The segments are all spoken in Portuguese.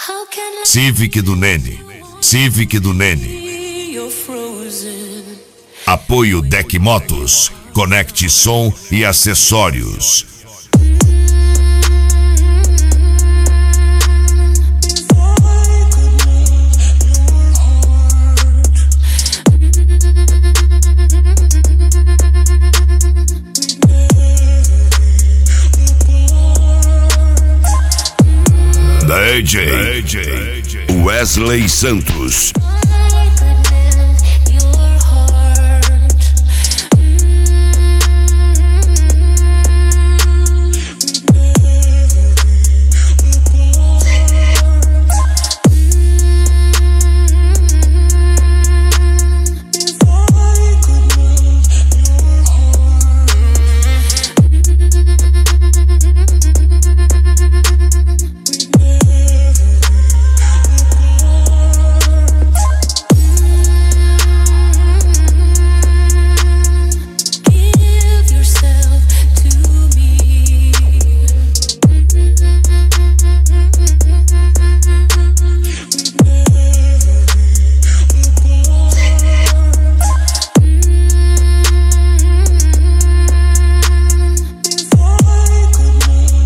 Civic do Nene. Civic do Nene. Apoio Deck Motos. Conecte som e acessórios. DJ Wesley Santos.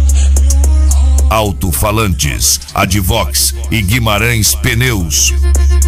Alto-falantes, Advox e Guimarães Pneus.